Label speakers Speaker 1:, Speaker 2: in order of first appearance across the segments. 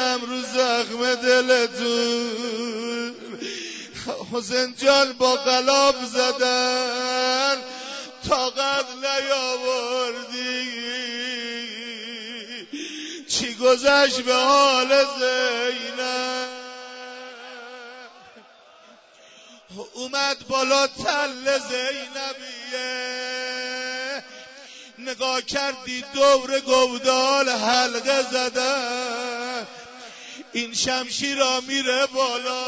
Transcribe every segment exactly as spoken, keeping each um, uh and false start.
Speaker 1: ریختم رو زخم دلتون. حسین جان با قلاب زدن طاقت نیاوردی. چی گذشت به حال زینب؟ اومد بالا تل زینبیه، نگاه کردی دور گودال حلقه زدن. این شمشیرا میره بالا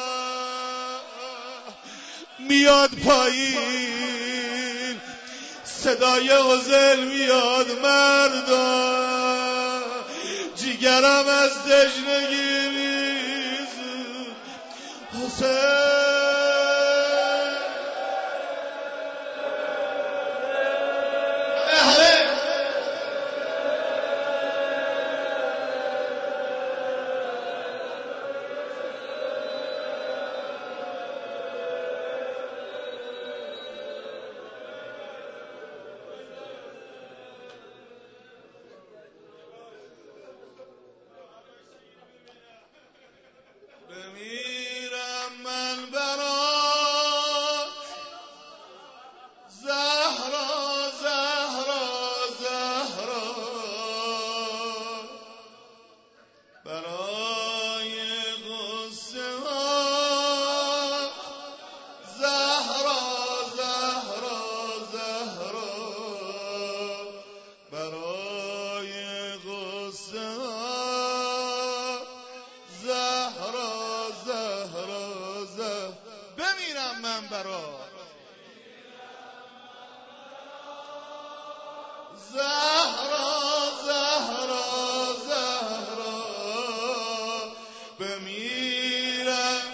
Speaker 1: میاد پایین، صدای غزل میاد مردا، جیگرم از تشنگی میسوزه. حسین بمیرم من برات زهرا زهرا زهرا، برای غصه ها زهرا زهرا زهرا، برای غصه ها زهرا زهرا زهرا. بمیرم من برات زهرا زهرا زهرا، بمیرم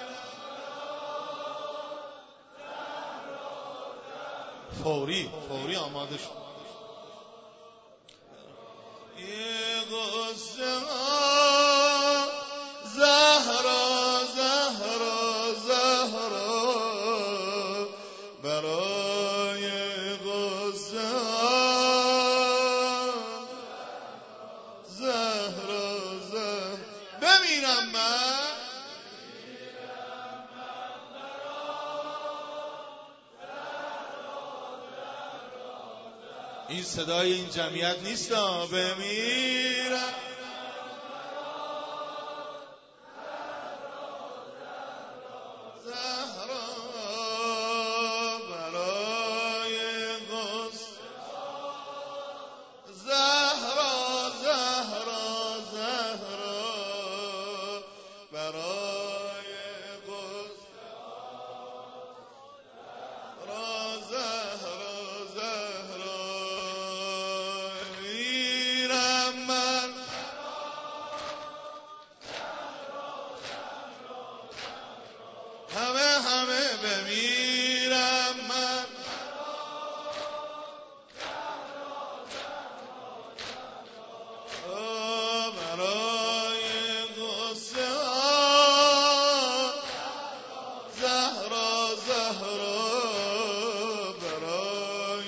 Speaker 1: فوری فوری آماده شد. یه غصه ها زهرا زهرا زهرا، برای غصه ها زهرا زهرا. بمیرم من این صدای این جمعیت نیست. بمیرم زهرا، برای غصه زهرا زهرا زهرا، برای غصه زهرا زهرا. میرم من همه همه بمیرم من برای غصه ها زهرا زهرا، برای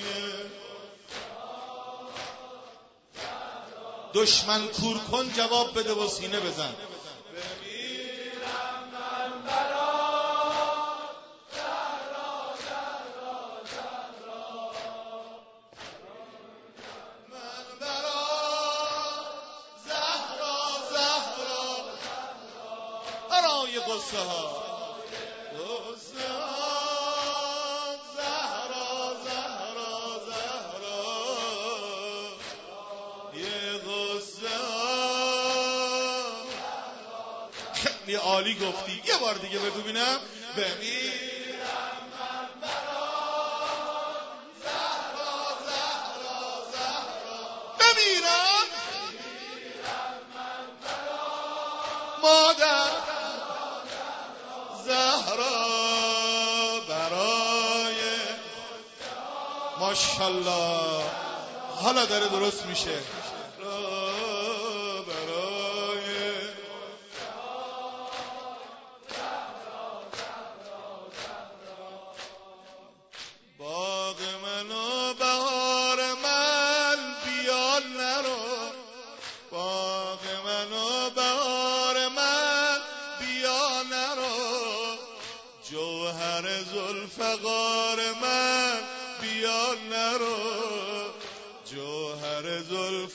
Speaker 1: دشمن کور کن جواب بده و سینه بزن. برای غصه ها غصه ها زهرا زهرا زهرا، یه غصه ها. خیلی عالی گفتی، یه بار دیگه بگو ببینم. بمیرم من برات زهرا زهرا زهرا، بمیرم من برات مادر زهرا، برای ماشاءالله حالا داره درست میشه. برای باغ من و بهار من بیا نرو، باغ من و بهار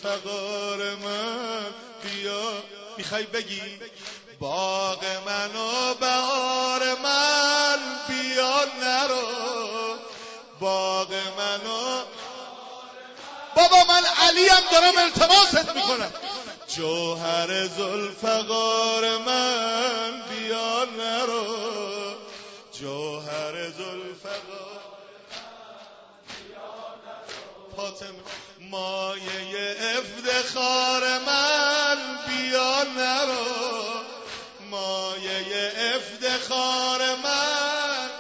Speaker 1: زلفقار من بیا. میخوای بگی باغ من و بهار من بیا نرو، باغ من و بابا من علیم دارم التماست میکنم، جوهر زلفقار من بیا نرو، جوهر زلفقار فاطمه مایه افتخار من بیا نرو، مایه افتخار من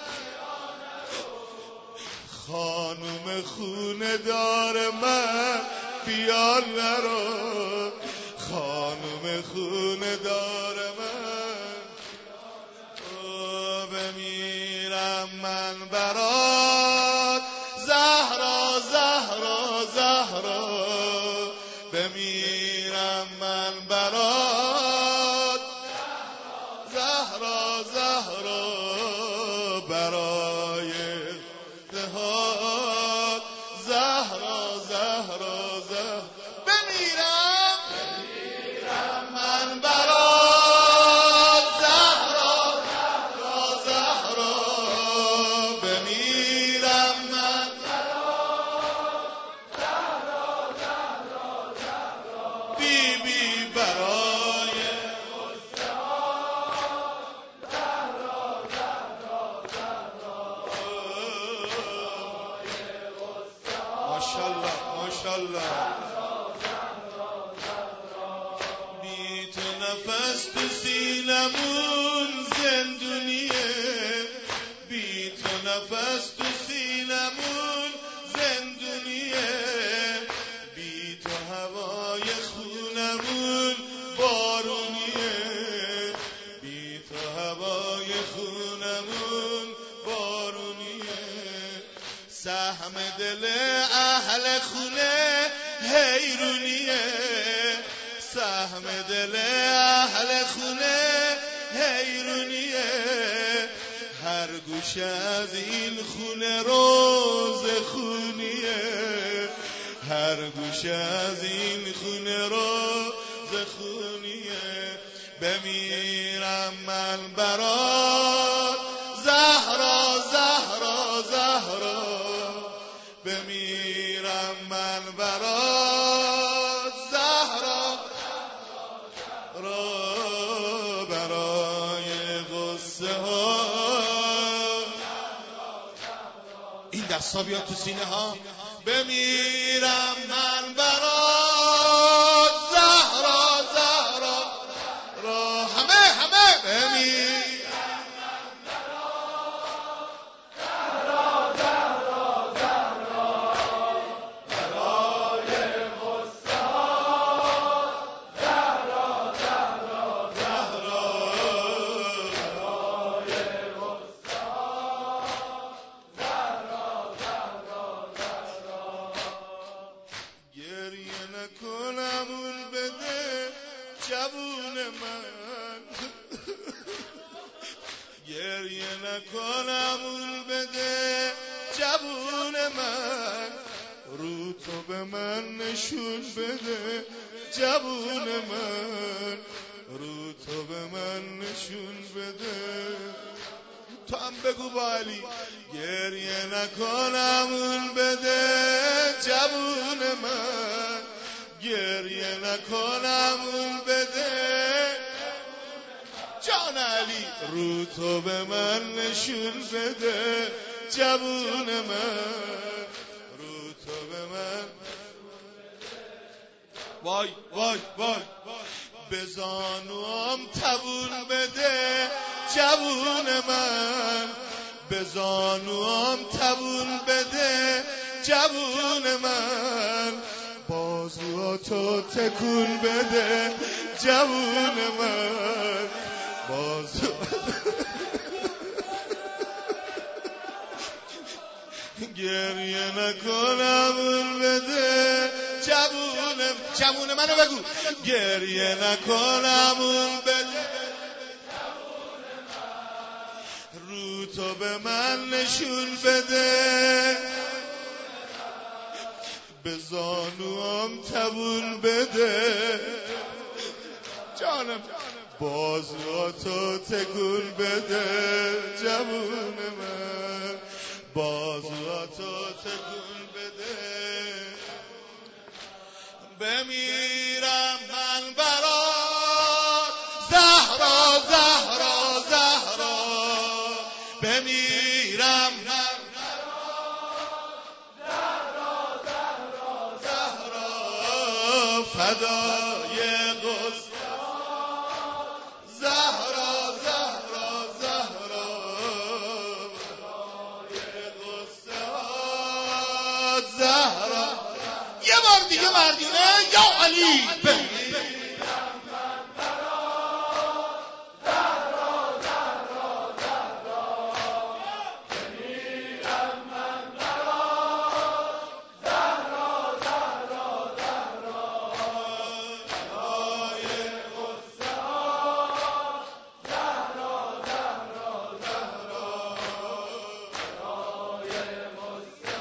Speaker 1: خانم خونه دار من بیا نرو، خانم خونه دار من بمیرم من برات زهرا زهرا زهرا، بمیرم من برات زهرا زهرا، برای دهات زهرا زهرا زهرا، بمیرم بمیرم من برات زهرا زهرا زهرا، بمیرم من برات زهرا زهرا زهرا، بی بی برای زهرا زهرا زهرا، ماشاءالله ماشاءالله. بی تو نفس تو سینمون زندونیه، بی تو نفس تو سینمون زندونیه، بی تو هوای خونمون بارونیه، بی تو هوای خونمون بارونیه، سهم دل اهل خونه حیرونیه، سهم دل اهل خونه حیرونیه، هر گوشه از این خونه روز خونیه، هر گوشه از این خونه روز خونیه، بمیرم من برات زهرا زهرا زهرا، بمیرم من برات زهرا را، برای غصه ها این دستا بیاد تو سینه ها، بمیرم من برات زهرا زهرا را، همه همه بمیرم نکنمون بده جوون من، گریه نکنمون بده جوون من، رو تو به من نشون بده جوون من، رو تو به من نشون بده، تو هم بگو با علی گریه نکنمون بده جوون من، گریه نکنمون بده جان علی، رو تو به من نشون بده جوون من، رو تو به من وای وای وای به زانوام تبون بده جوون من، به زانوام تبون بده جوون من، بازواتو تکون بده جوون من، بازو گریه نکنمون بده جوون جوون منو بگو، گریه نکنمون بده رو تو به من نشون بده، به زانوام تبون بده جانم، بازواتو تکون بده جوون من، بازواتو تکون بده. بمیرم من برات زهرا زهرا زهرا، بمیرم من برات زهرا زهرا زهرا، فدای قصه زهرا زهرا زهرا، فدای قصه زهرا. یه بار دیگه مردونه یا علی بمیرم من برات زهرا زهرا زهرا، بمیرم من برات زهرا زهرا زهرا، فدای قصه زهرا زهرا زهرا، فدای قصه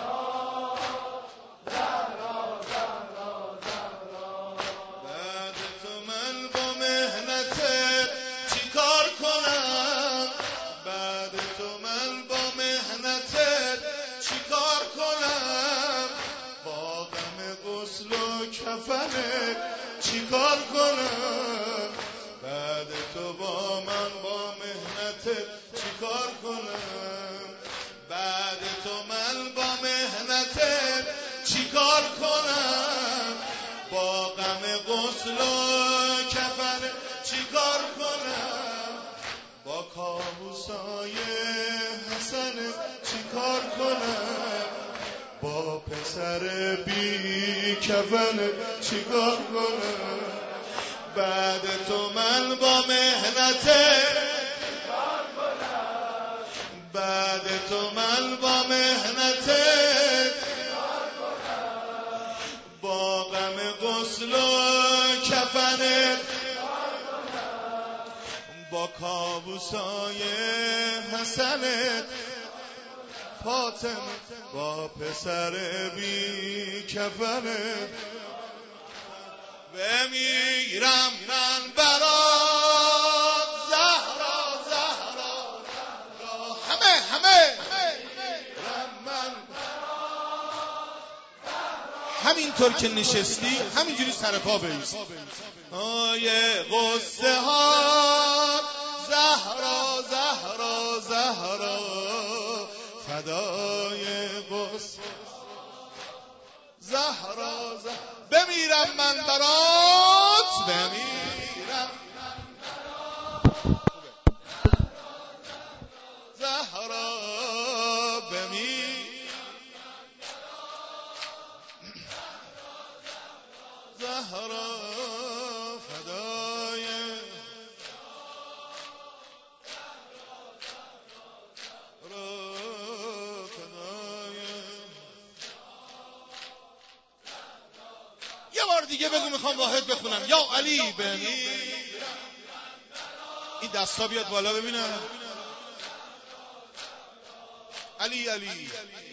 Speaker 1: زهرا زهرا زهرا. بعد تو من با مهنتت چیکار کنم، بعد تو من با مهنتت چیکار کنم، با غم غسل و کفنت چیکار کنم، بعد تو با من با مهنتت چیکار کنم، بعد تو من با مهنتت چیکار کنم، با غم غسل و کفن چیکار کنم، با کابوسای حسن چیکار کنم، با پسر بی کفن چیکار کنم، بعد تو من با مهنتت چیکار کنم، بعد تو من با مهنتت با غم غسل و کفنت، با کابوسای حسنت فاطمه، با پسر بی کفنت، بمیرم من برات زهرا زهرا زهرا. همه همه من همینطور که نشستی همینجوری سر پا بایست. آیه قصه ها زهرا زهرا زهرا، فدای قصه زهرا زهرا، بمیرم من برات، بمیرم زهرا، بمیرم زهرا، فدای را فدای. یه بار دیگه بگو میخوام واحد بخونم یا علی بمیرم. این دستا بیاد بالا ببینم. علی علی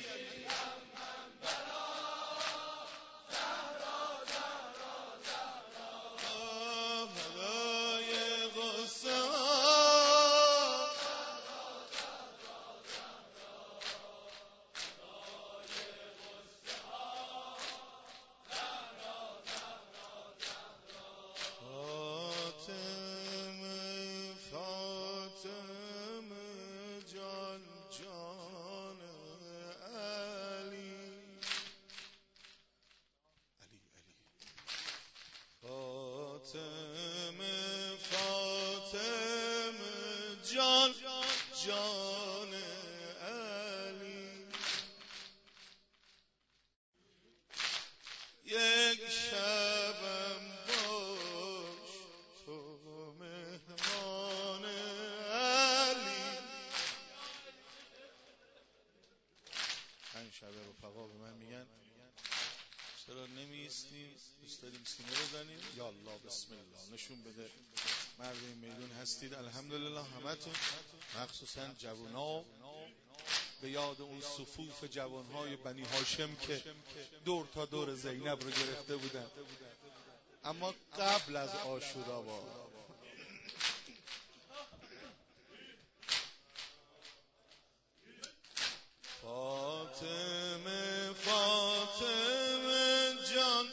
Speaker 1: جان جان علی، یک شبم باش تو مهمان علی. پنج شب رفقا به من میگن چرا نمیستیم، دوست داریم سینه بزنیم. یا الله بسم الله، نشون بده مرد این میدون هستید. الحمدلله همتون، مخصوصا جوونا به یاد اون صفوف جوانهای بنی هاشم که دور تا دور زینب رو گرفته بودن، اما قبل از عاشورا. با فاطمه فاطمه جان،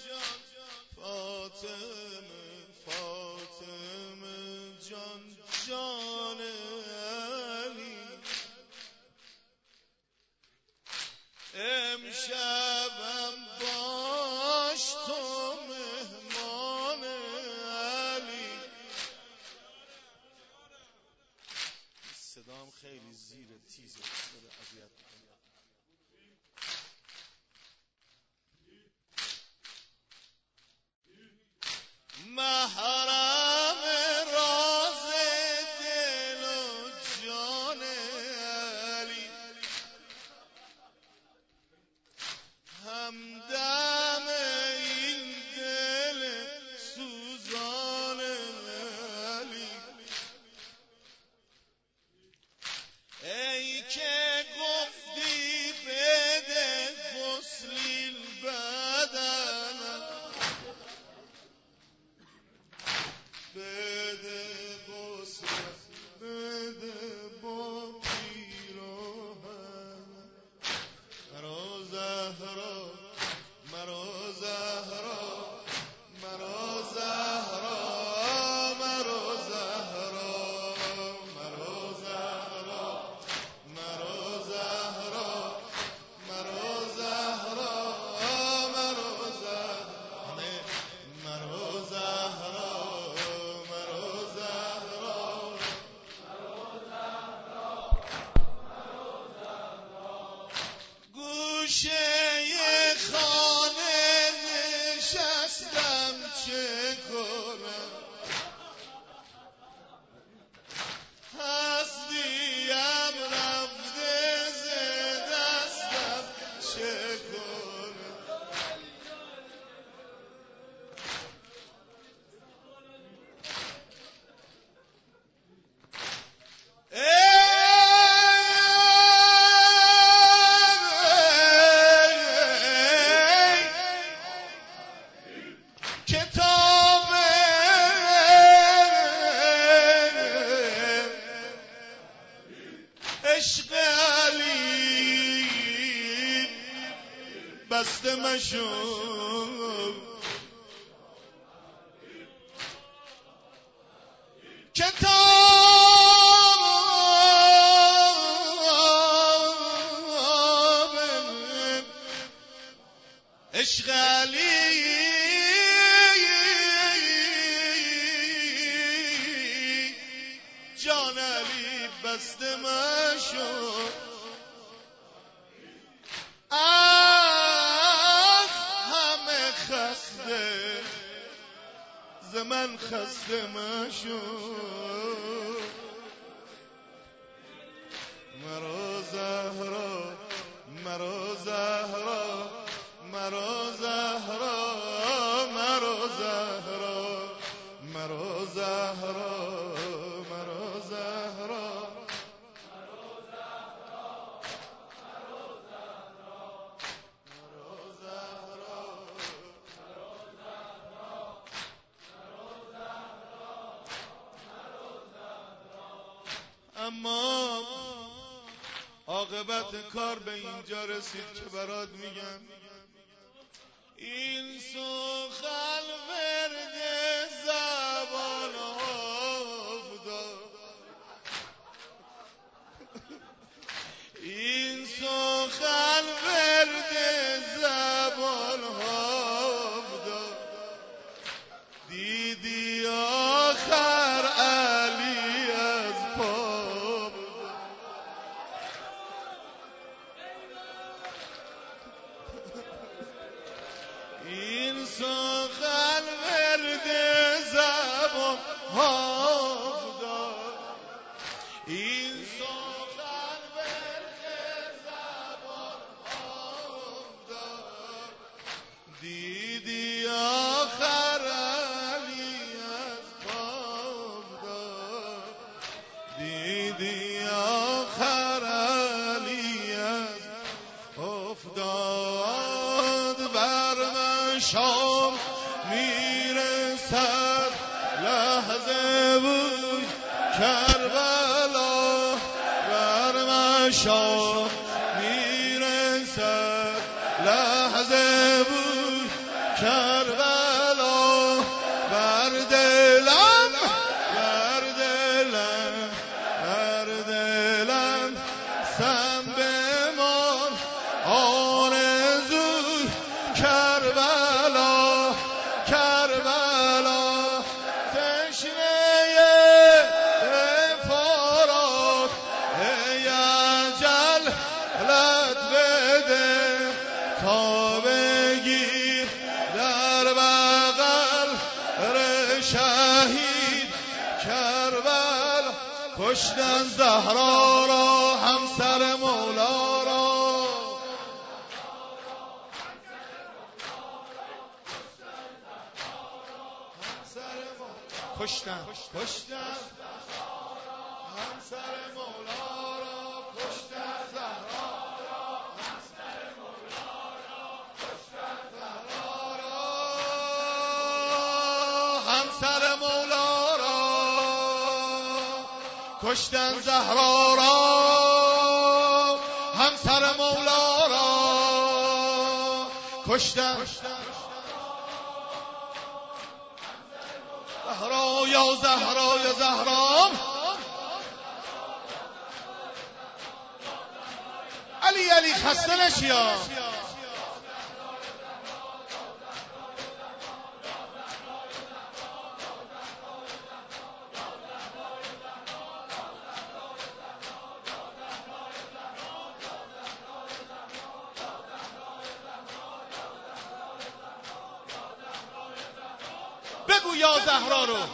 Speaker 1: فاطمه فاطمه جان، جان علی، امشبم باش تو مهمان علی. صدام خیلی زیر تیزه، داره اذیت میکنه. محرم راز دل و جان علی، همدم این دل سوزان علی. ای که گفتی بده غسل بدن، بده غسل بده با پیراهن، مرا زهرا مرا زهرا مرا زهرا مرا زهرا مرا زهرا مرا زهرا مرا زهرا مرا زهرا مرا زهرا مرا زهرا. گوشه خانه نشستم چه کنم، هستیم رفته ز دستم چه کنم. کتاب عشق علی بسته مشو، کتاب عشق علی جان علی بسته مشو، از همه خسته ز من خسته مشو. مرا زهرا مرا زهرا مرا زهرا مرا زهرا مرا زهرا مرا زهرا. اما عاقبت کار به اینجا رسید که برات میگم، این سخن ورد زبان افتاد، این سخن ورد زبان افتاد، دیدی آخر علی از پا بود. این سخن ورد زبان افتاد، این سخن ورد زبان افتاد، دیدی آخر علی از خواب داد، دیدی آخر علی کربلا بر مشام میرسد لحظه بود کربلا بر دلم بر دلم بر دلم سم بمان آرزو کربلا کربلا تشنه فراق ای اجل لط بده تا بگیر در بغل ر شهید کربلا کشتن زهرا را همسر مولا را کشتن کشتن همسر مولا را کشتن زهرا را همسر مولا را کشتن زهرا را همسر مولا را کشتن زهرا را همسر مولا را کشتن زهرا یا زهرا یا زهرا علی علی خسته نشیا بگو یا زهرا رو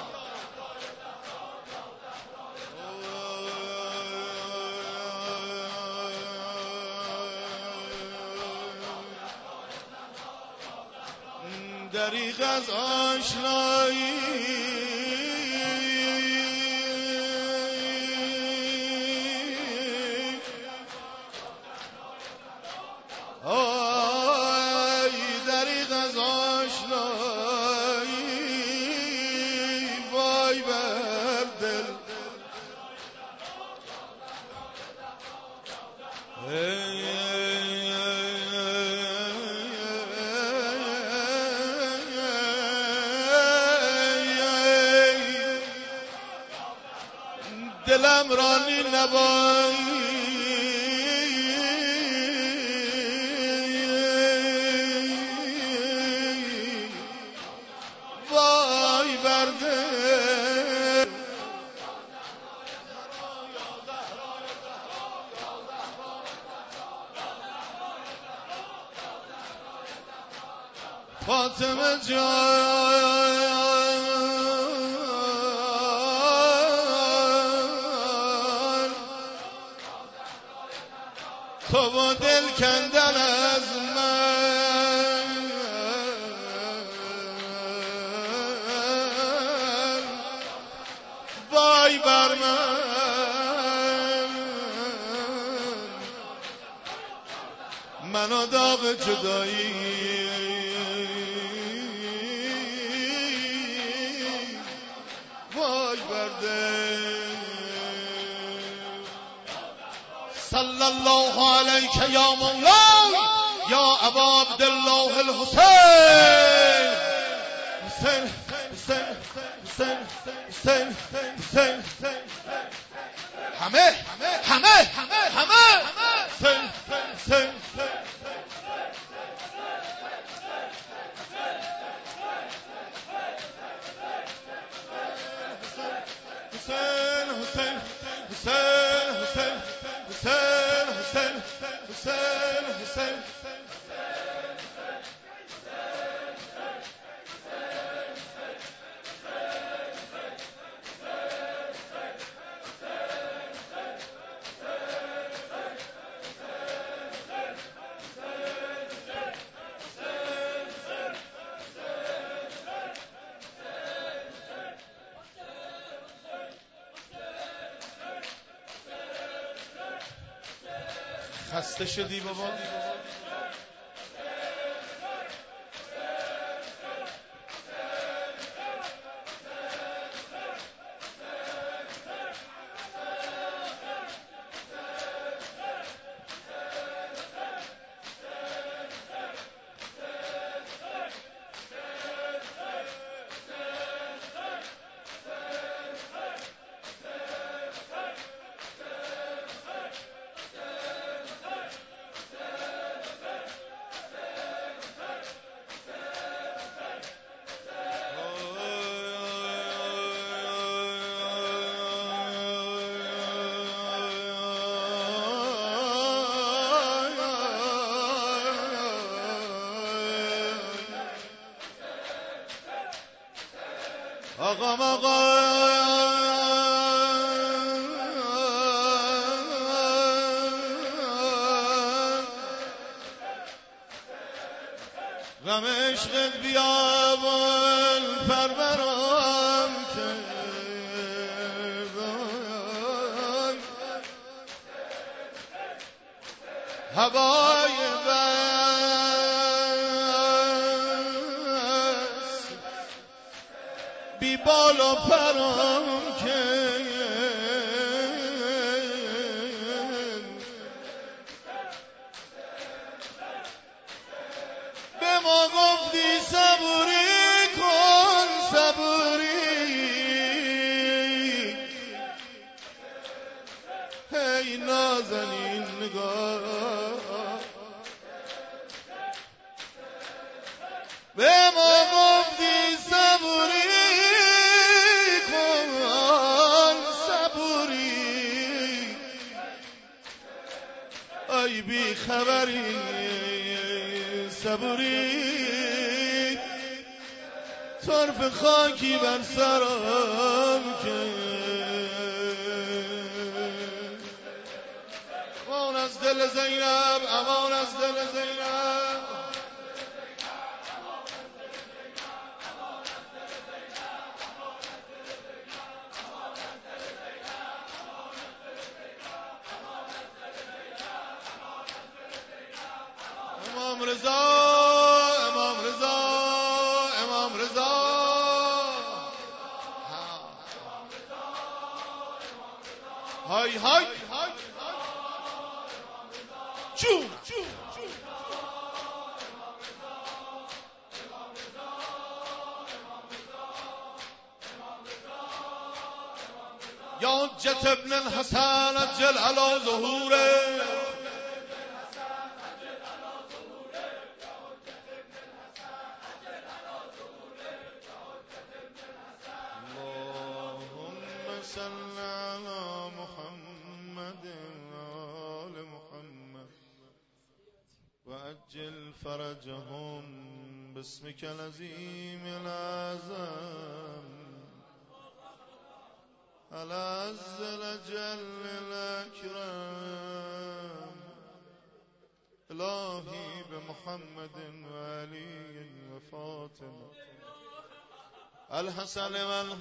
Speaker 1: دریغ از آشنایی آی دریغ از آشنایی وای بر دل دلم رانی نبایی وای بر دل فاطمه جان تو با دل کندن از من وای بر من منو داغ جدایی وای بر دل صلی الله علیک یا مولا یا ابا عبدالله الحسین حسین حسین حسین حسین حسین همه همه همه حسین حسین حسین حسین حسین حسین حسین حسین حسین حسین خسته شدی بابا؟ مقام آقا غم عشقت بیا بل پرورم کرد هوای بس بی بال و پرم کرد به ما گفتی صبوری کن صبوری هی نازنین نگاه به ما گفتی صبوری کن صبوری ای بی خبری صبوری طرف خاکی بر سرم کرد امان از دل زینب امان از دل زینب امام رضا امام رضا امام رضا های های چون یا حجت ابن الحسن عجل علی ظهوره صل على محمد وآل محمد وأجل فرجهم باسمك العظيم الأعظم العز الأجل الأكرم إلهي بمحمد وعلي وفاطمة الحسن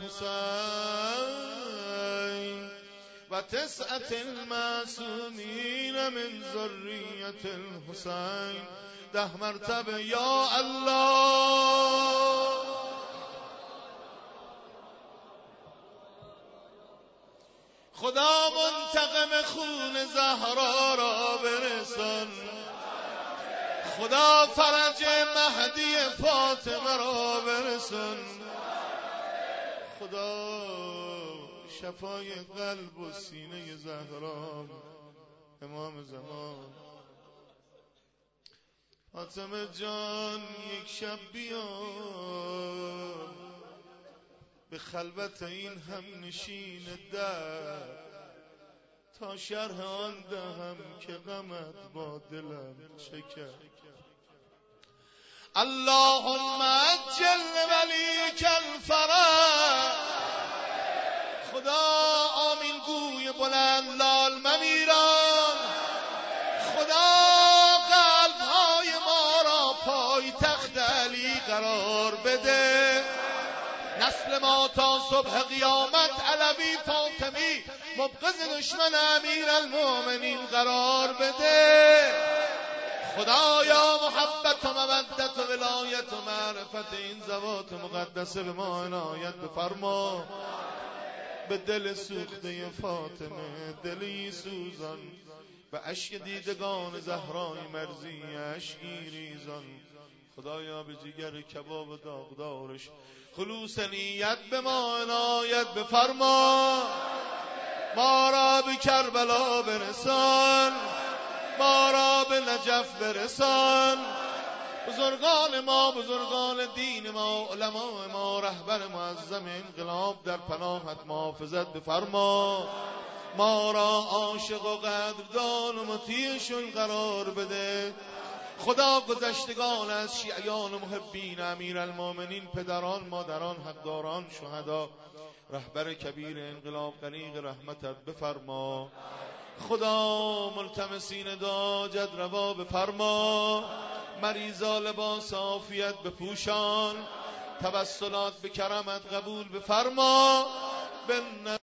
Speaker 1: والحسين وتسعة المعصومين من ذرية الحسين ده مرتبه يا الله خدا منتقم خون زهرا را برسان خدا فرج مهدی فاطمه را برسان خدا شفای قلب و سینه زهرا امام زمان فاطمه جان یک شب بیا به خلوت این هم نشین در تا شرح آن دهم که غمت با دلم چکر اللهم عجل ولیک الفرج خدا آمین گوی بلند لال ممیران خدا قلب‌های ما را پای تخت علی قرار بده نسل ما تا صبح قیامت علوی فاطمی مبغض دشمن امیر المؤمنین قرار بده خدایا محبت و مودت و ولایت و معرفت این ذوات مقدسه به ما عنایت بفرما به دل سوخته فاطمه دلی سوزان و اشک دیدگان زهرای مرزی اشکی ریزان خدایا به جگر کباب و داغدارش خلوص نیت به ما عنایت بفرما ما را به کربلا برسان ما را به نجف برسان بزرگان ما بزرگان دین ما علماء ما رهبر معظم انقلاب در پناهت محافظت بفرما ما را عاشق و قدردان و مطیعشون قرار بده خدا گذشتگان از شیعیان و محبین امیرالمومنین، پدران، مادران، حقداران، شهدا، رهبر کبیر انقلاب غریق رحمتت بفرما. خدا ملتمسین داجت روا بفرما. مریضا لباس عافیت بپوشان. توسلات به کرمت قبول بفرما.